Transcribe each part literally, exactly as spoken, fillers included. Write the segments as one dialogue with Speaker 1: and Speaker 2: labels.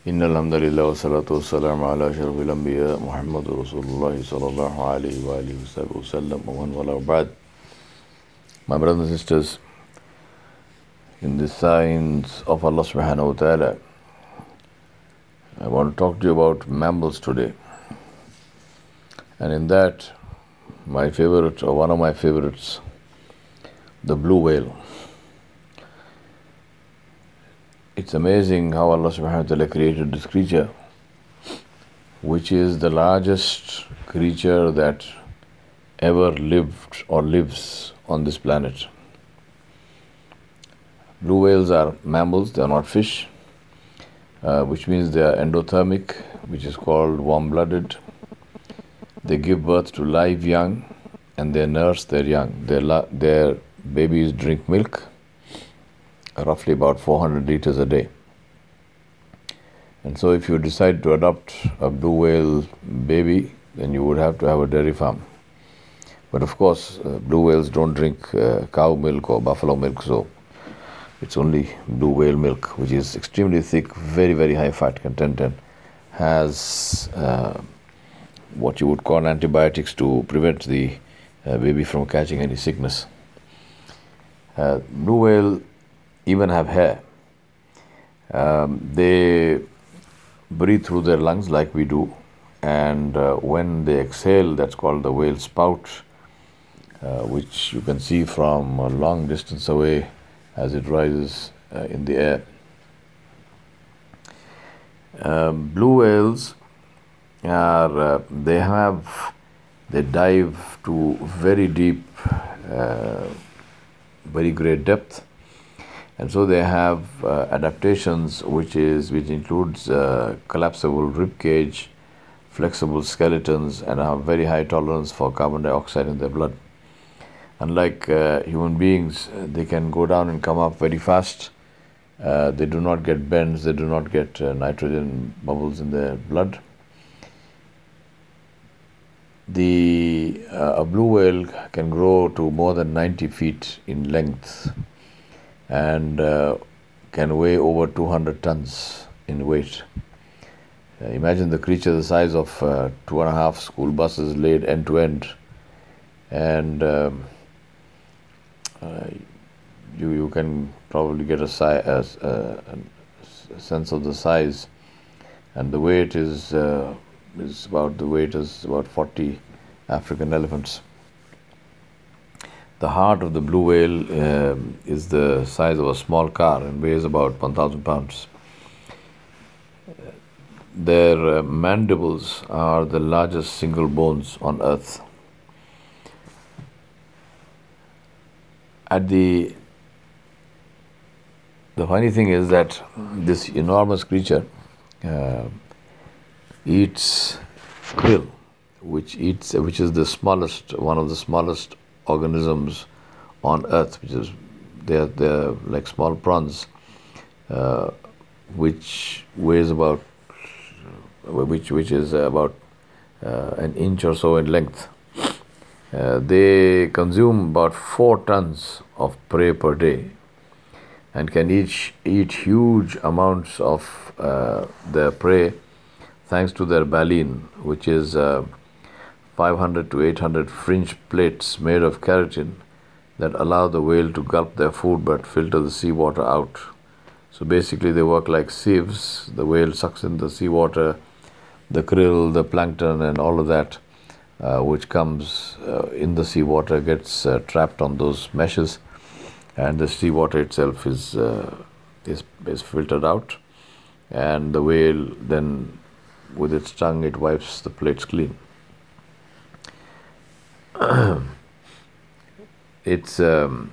Speaker 1: إن الحمد لله والصلاة والسلام على أشرف الأنبياء محمد رسول الله صلى الله عليه وآله وسلم ومن والاه بعد. My brothers and sisters, in the signs of Allah subhanahu wa ta'ala, I want to talk to you about mammals today. And in that, my favorite, or one of my favorites, the blue whale. It's amazing how Allah subhanahu wa ta'ala created this creature, which is the largest creature that ever lived or lives on this planet. Blue whales are mammals, they are not fish, uh, which means they are endothermic, which is called warm-blooded. They give birth to live young and they nurse their young. Their, la- their babies drink milk, roughly about four hundred liters a day. And so if you decide to adopt a blue whale baby, then you would have to have a dairy farm. But of course, uh, blue whales don't drink uh, cow milk or buffalo milk, so it's only blue whale milk, which is extremely thick, very, very high fat content, and has uh, what you would call antibiotics to prevent the uh, baby from catching any sickness. Uh, blue whale even have hair. Um, they breathe through their lungs like we do, and uh, when they exhale, that's called the whale spout, uh, which you can see from a long distance away as it rises uh, in the air. Um, blue whales are, uh, they have, they dive to very deep, uh, very great depth. And so they have uh, adaptations which is which includes uh, collapsible rib cage, flexible skeletons, and have very high tolerance for carbon dioxide in their blood. Unlike uh, human beings, they can go down and come up very fast. Uh, they do not get bends, they do not get uh, nitrogen bubbles in their blood. The uh, a blue whale can grow to more than ninety feet in length and uh, can weigh over two hundred tons in weight. Uh, imagine the creature the size of uh, two and a half school buses laid end to end, and um, uh, you you can probably get a, si- a, a, a sense of the size, and the weight is uh, is about the weight is about forty African elephants. The heart of the blue whale uh, is the size of a small car and weighs about one thousand pounds. Their uh, mandibles are the largest single bones on earth. At the the funny thing is that this enormous creature uh, eats krill, which eats which is the smallest one of the smallest organisms on earth, which is they're they're like small prawns, uh, which weighs about which which is about uh, an inch or so in length. Uh, they consume about four tons of prey per day, and can each eat huge amounts of uh, their prey thanks to their baleen, which is uh, five hundred to eight hundred fringe plates made of keratin that allow the whale to gulp their food but filter the seawater out. So basically they work like sieves. The whale sucks in the seawater, the krill, the plankton, and all of that uh, which comes uh, in the seawater gets uh, trapped on those meshes, and the seawater itself is, uh, is, is filtered out, and the whale then with its tongue it wipes the plates clean. It's um,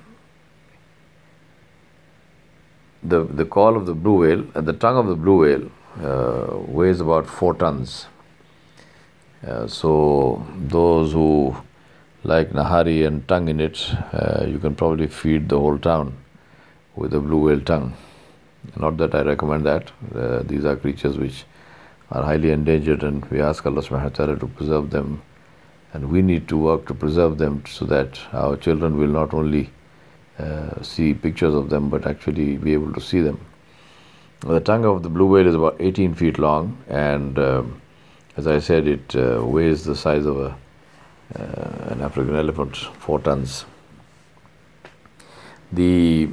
Speaker 1: the the call of the blue whale and the tongue of the blue whale uh, weighs about four tons. Uh, so those who like nahari and tongue in it, uh, you can probably feed the whole town with a blue whale tongue. Not that I recommend that. Uh, these are creatures which are highly endangered, and we ask Allah subhanahu wa ta'ala to preserve them. And we need to work to preserve them so that our children will not only uh, see pictures of them but actually be able to see them. The tongue of the blue whale is about eighteen feet long, and um, as I said, it uh, weighs the size of a, uh, an African elephant, four tons. The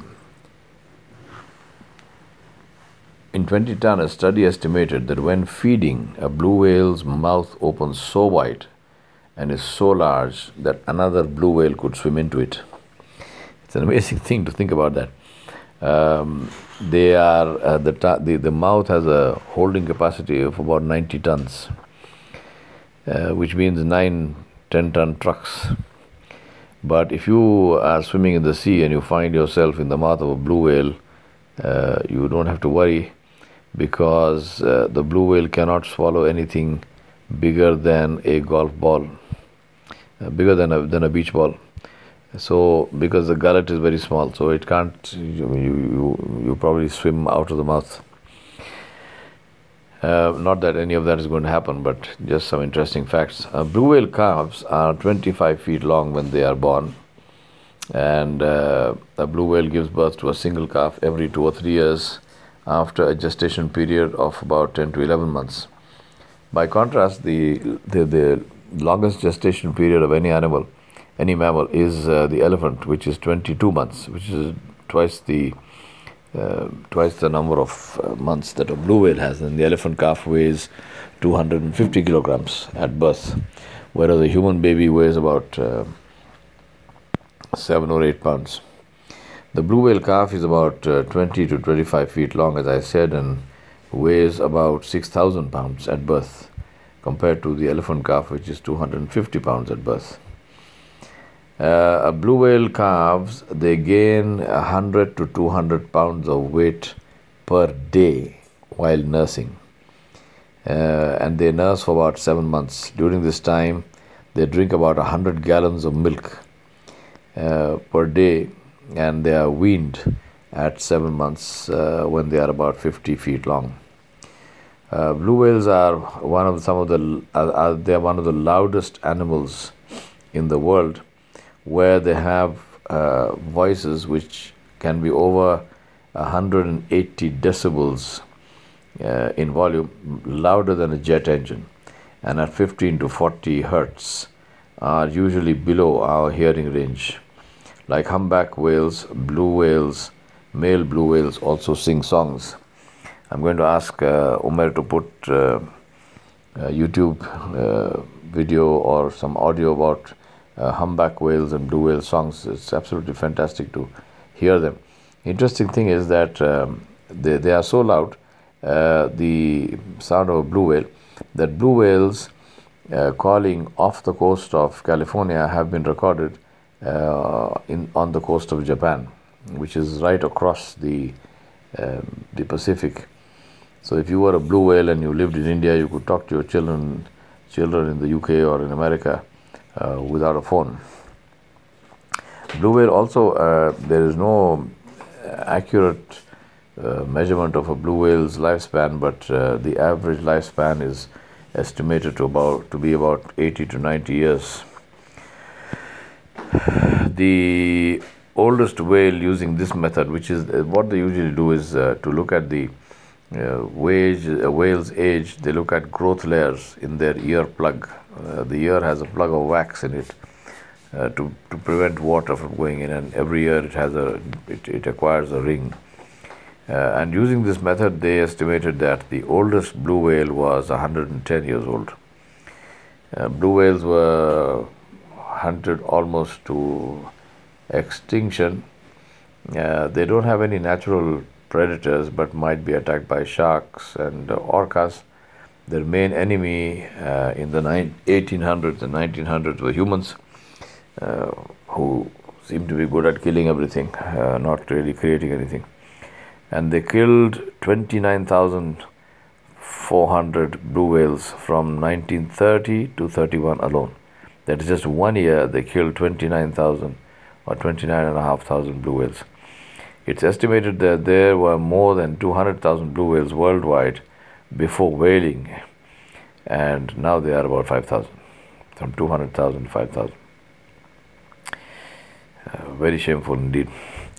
Speaker 1: In twenty ten, a study estimated that when feeding, a blue whale's mouth opens so wide and is so large that another blue whale could swim into it. It's an amazing thing to think about that. Um, they are uh, the, the the mouth has a holding capacity of about ninety tons, uh, which means nine ten ton trucks. But if you are swimming in the sea and you find yourself in the mouth of a blue whale, uh, you don't have to worry, because uh, the blue whale cannot swallow anything bigger than a golf ball, uh, bigger than a than a beach ball. So, because the gullet is very small, so it can't, you, you, you probably swim out of the mouth. Uh, not that any of that is going to happen, but just some interesting facts. Uh, blue whale calves are twenty-five feet long when they are born, and uh, a blue whale gives birth to a single calf every two or three years after a gestation period of about ten to eleven months. By contrast, the, the, the longest gestation period of any animal Any mammal is uh, the elephant, which is twenty-two months, which is twice the uh, twice the number of uh, months that a blue whale has. And the elephant calf weighs two hundred fifty kilograms at birth, whereas a human baby weighs about uh, seven or eight pounds. The blue whale calf is about uh, twenty to twenty-five feet long, as I said, and weighs about six thousand pounds at birth, compared to the elephant calf, which is two hundred fifty pounds at birth. Uh, a blue whale calves, they gain one hundred to two hundred pounds of weight per day while nursing. Uh, and they nurse for about seven months. During this time, they drink about one hundred gallons of milk uh, per day, and they are weaned at seven months uh, when they are about fifty feet long. Uh, blue whales are one of some of the uh, uh, they are one of the loudest animals in the world, where they have uh, voices which can be over one hundred eighty decibels uh, in volume, louder than a jet engine, and at fifteen to forty hertz are usually below our hearing range. Like humpback whales, blue whales, male blue whales also sing songs. I'm going to ask uh, Umer to put uh, a YouTube uh, video or some audio about Uh, humpback whales and blue whale songs. It's absolutely fantastic to hear them. Interesting thing is that um, they, they are so loud, uh, the sound of a blue whale, that blue whales uh, calling off the coast of California have been recorded uh, in on the coast of Japan, which is right across the um, the Pacific. So if you were a blue whale and you lived in India, you could talk to your children children in the U K or in America Uh, without a phone. Blue whale also, uh, there is no accurate uh, measurement of a blue whale's lifespan, but uh, the average lifespan is estimated to about to be about eighty to ninety years. The oldest whale using this method, which is uh, what they usually do, is uh, to look at the uh, wage, uh, whale's age. They look at growth layers in their ear plug. Uh, the ear has a plug of wax in it uh, to, to prevent water from going in, and every year it has a it, it acquires a ring. Uh, and using this method, they estimated that the oldest blue whale was one hundred ten years old. Uh, blue whales were hunted almost to extinction. Uh, they don't have any natural predators, but might be attacked by sharks and uh, orcas. Their main enemy uh, in the eighteen hundreds and nineteen hundreds were humans, uh, who seemed to be good at killing everything, uh, not really creating anything. And they killed twenty-nine thousand four hundred blue whales from nineteen thirty to thirty-one alone. That is just one year they killed twenty-nine thousand or twenty-nine and a half thousand blue whales. It's estimated that there were more than two hundred thousand blue whales worldwide before whaling, and now they are about five thousand, from two hundred thousand to five thousand. Uh, very shameful indeed.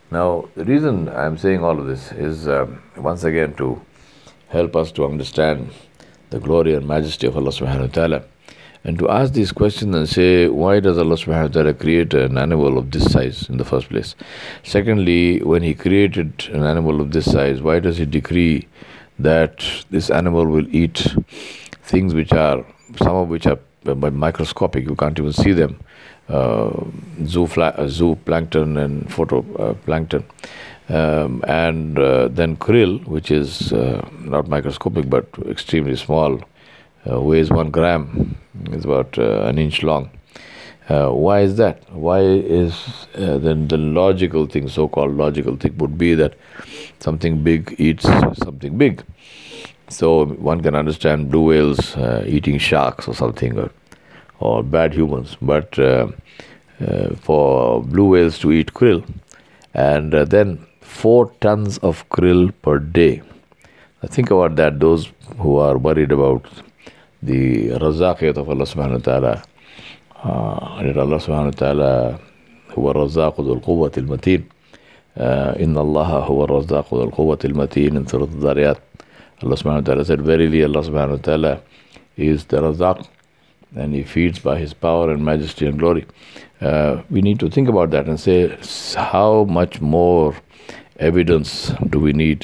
Speaker 1: Now, the reason I'm saying all of this is um, once again to help us to understand the glory and majesty of Allah subhanahu wa ta'ala, and to ask these questions and say, why does Allah subhanahu wa ta'ala create an animal of this size in the first place? Secondly, when He created an animal of this size, why does He decree that this animal will eat things which are, some of which are microscopic, you can't even see them, uh, zoo, uh, zoo plankton and phytoplankton, um, and uh, then krill, which is uh, not microscopic but extremely small, uh, weighs one gram, is about uh, an inch long. Uh, why is that? Why is uh, then the logical thing, so-called logical thing, would be that something big eats something big. So one can understand blue whales uh, eating sharks or something, or, or bad humans. But uh, uh, for blue whales to eat krill, and uh, then four tons of krill per day. Now think about that. Those who are worried about the razaqiyat of Allah subhanahu wa ta'ala, uh, and Allah subhanahu wa ta'ala, huwa razaqu dhul quwwati al-mateen, inna Allah huwa razaqu dhul quwwati al-mateen, in Surah Al-Dhariyat. Allah subhanahu wa ta'ala said, verily Allah subhanahu wa ta'ala is the razaq, and He feeds by His power and majesty and glory. Uh, we need to think about that and say, how much more evidence do we need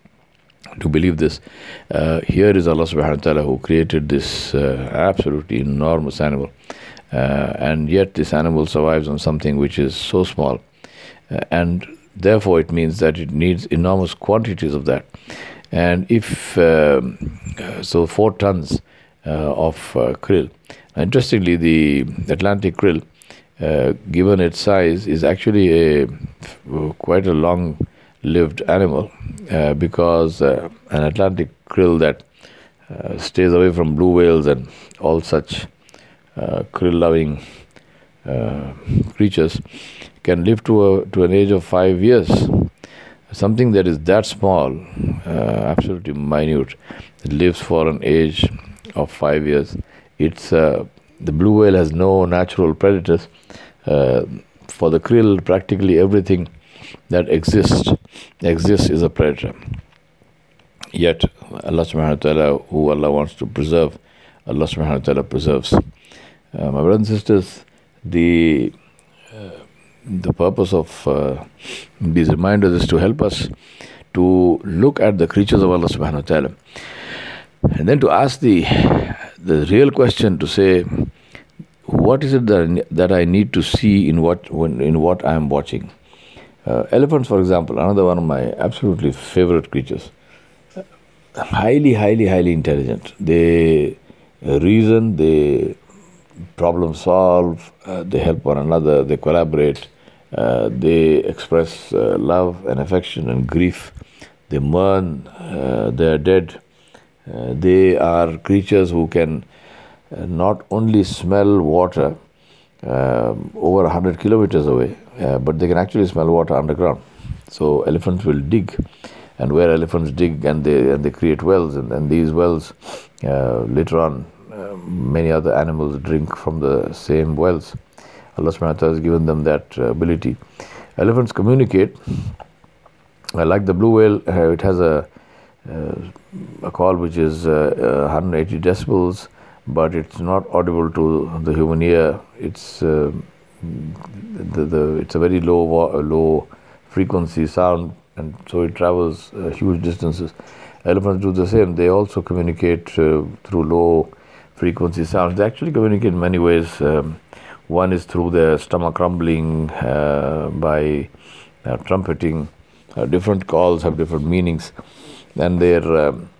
Speaker 1: to believe this? Uh, here is Allah subhanahu wa ta'ala who created this uh, absolutely enormous animal, uh, and yet this animal survives on something which is so small, uh, and therefore it means that it needs enormous quantities of that. And if um, so, four tons uh, of uh, krill. Interestingly, the Atlantic krill, uh, given its size, is actually a quite a long-lived animal, uh, because uh, an Atlantic krill that uh, stays away from blue whales and all such uh, krill-loving uh, creatures can live to a to an age of five years. Something that is that small, uh, absolutely minute, it lives for an age of five years. It's uh, the blue whale has no natural predators. Uh, for the krill, practically everything that exists exists is a predator. Yet Allah subhanahu wa ta'ala, who Allah wants to preserve, Allah subhanahu wa ta'ala preserves. Uh, my brothers and sisters, the uh, the purpose of uh, these reminders is to help us to look at the creatures of Allah subhanahu wa ta'ala, and then to ask the the real question, to say, what is it that, that I need to see in what when, in what I am watching? Uh, elephants, for example, another one of my absolutely favorite creatures. Highly, highly, highly intelligent. They uh, reason, they problem solve, uh, they help one another, they collaborate, uh, they express uh, love and affection and grief, they mourn uh, their dead. Uh, they are creatures who can uh, not only smell water um, over one hundred kilometers away, uh, but they can actually smell water underground. So elephants will dig, and where elephants dig and they and they create wells, and, and these wells uh, later on uh, many other animals drink from the same wells. Allah subhanahu wa ta'ala has given them that uh, ability. Elephants communicate. Uh, like the blue whale, uh, it has a uh, a call which is uh, uh, one hundred eighty decibels, but it's not audible to the human ear. It's uh, the, the it's a very low low frequency sound, and so it travels uh, huge distances. Elephants do the same. They also communicate uh, through low frequency sounds. They actually communicate in many ways. Um, one is through their stomach rumbling, uh, by uh, trumpeting. Uh, different calls have different meanings, and their um,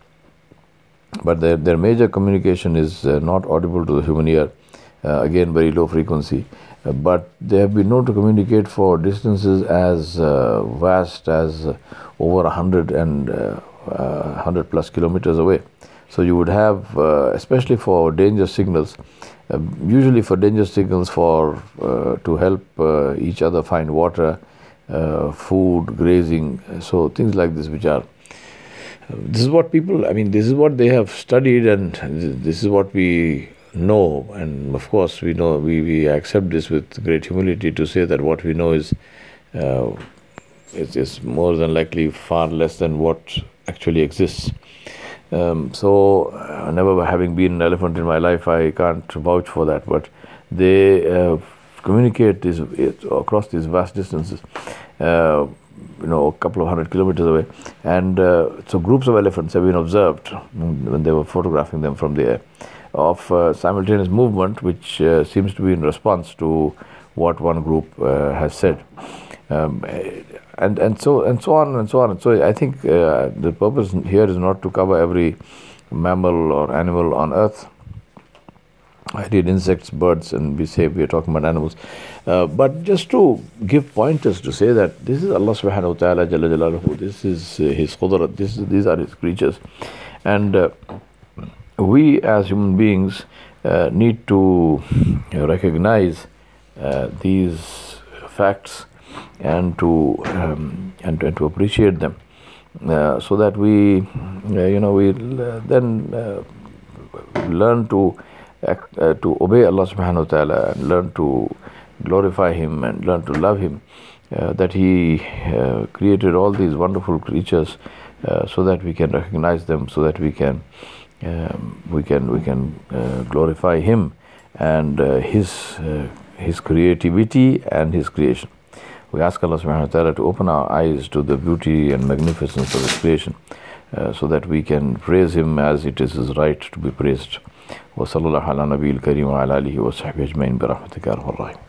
Speaker 1: but their their major communication is uh, not audible to the human ear. Uh, again, very low frequency. Uh, but they have been known to communicate for distances as uh, vast as uh, over a hundred and uh, uh, hundred plus kilometers away. So you would have, uh, especially for danger signals, uh, usually for danger signals for uh, to help uh, each other find water, uh, food, grazing. So things like this, which are uh, this is what people. I mean, this is what they have studied, and this is what we know. And of course, we know we, we accept this with great humility to say that what we know is uh, It's, it's more than likely far less than what actually exists. Um, so, uh, never having been an elephant in my life, I can't vouch for that. But they uh, communicate this it, across these vast distances, uh, you know, a couple of hundred kilometers away. And uh, so, groups of elephants have been observed when they were photographing them from the air, of uh, simultaneous movement, which uh, seems to be in response to what one group uh, has said. Um, and and so and so on and so on. And so I think uh, the purpose here is not to cover every mammal or animal on earth. I did insects, birds, and we say we are talking about animals. Uh, but just to give pointers to say that this is Allah subhanahu wa ta'ala Jalla Jalaluhu, this is uh, His Qudrat, this is, these are His creatures. And uh, we as human beings uh, need to recognize uh, these facts and to um, and, and to appreciate them, uh, so that we, uh, you know, we uh, then uh, learn to act, uh, to obey Allah subhanahu wa ta'ala and learn to glorify Him and learn to love Him, uh, that He uh, created all these wonderful creatures uh, so that we can recognize them, so that we can um, we can we can uh, glorify Him and uh, His uh, His creativity and His creation. We ask Allah subhanahu wa ta'ala to open our eyes to the beauty and magnificence of His creation, uh, so that we can praise Him as it is His right to be praised. Wa sallallahu ala nabiyil kareem wa ala alihi wa sahbihi ajma'in bi rahmatika ya arhamar rahimin.